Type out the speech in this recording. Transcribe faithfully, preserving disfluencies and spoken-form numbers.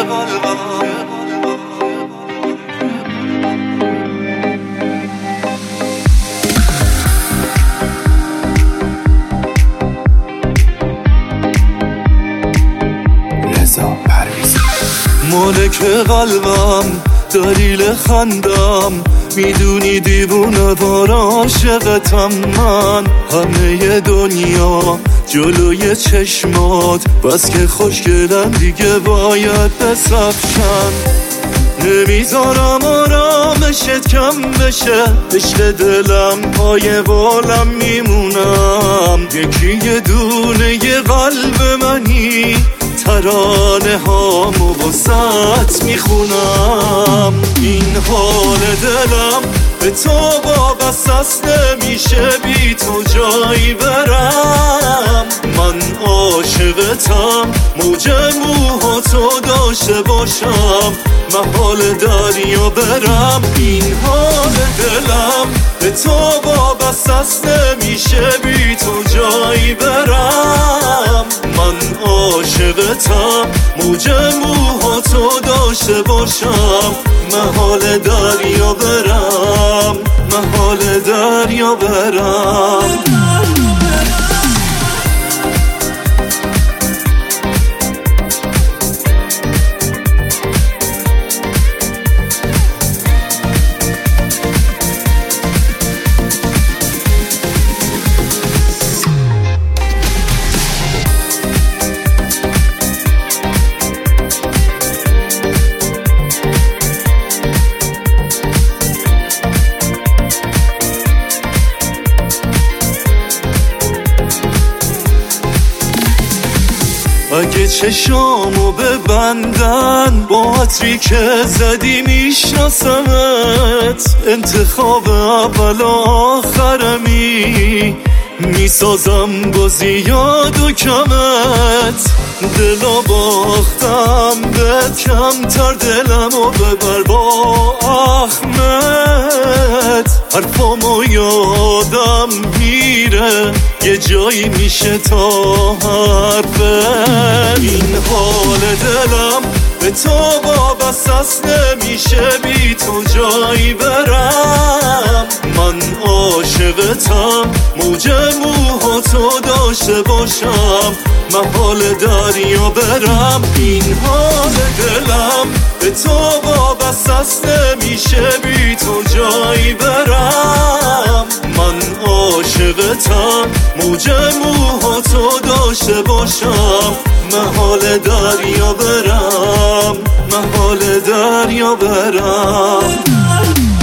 مالک قلبم دلیل خندم، میدونی دیوونه بار عاشقتم من. همه دنیا جلوی چشمات، بس که خوشگلم دیگه باید بسفشن. نمیذارم آرامشت کم بشه، عشق دلم پای بالم میمونم. یکی یه دونه یه قلب منی، ترانه هامو واسط میخونم. این حال دلم به تو وابسته است، نمیشه بی تو جایی برم. من عاشقتم، موج موهاتو داشته باشم، محال دریا برم. این حال دلم به تو وابسته است، نمیشه بی تو جایی برم. من عاشقتم، موج موهاتو داشته باشم، محال دریا برم، محال دریا برم. اگه چشامو ببندن با عطری که زدی میشناسمت، انتخاب اول و آخرمی، میسازم با زیاد و کمت. دلو باختم بهت، کمتر دلمو ببر با احمد. حرفامو یادم میره، یه جایی میشه تا حرفت. این حال دلم به تو وابسته است، نمیشه بی تو جایی برم. من عاشقتم، موج موهاتو داشته باشم، محال دریا برم. این حال دلم به تو وابسته است، نمیشه بی تو جایی برم. من عاشقتم، موج موهاتو داشته باشم، محال دریا برم، محال دریا برم.